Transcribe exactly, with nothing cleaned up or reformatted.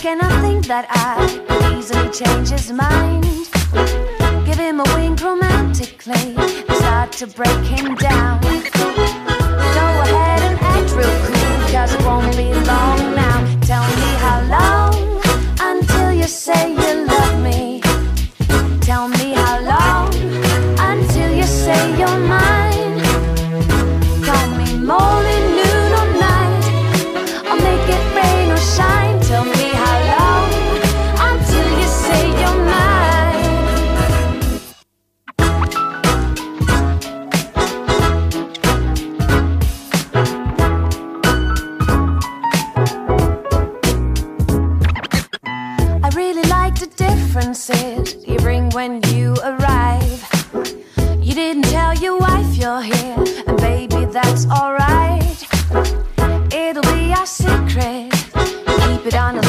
making a think that I could easily change his mind. Give him a wink romantically and start to break him down. Go ahead and act real cool, cause it won't be long now. Tell me how long until you say you love me. Tell me how long until you say you're mine. Call me morning, noon or night, I'll make it rain or shine. Tell me how long until you say you're mine. I really like the differences you bring when you arrive. You didn't tell your wife you're here, and baby, that's alright. It'll be our secret, keep it on the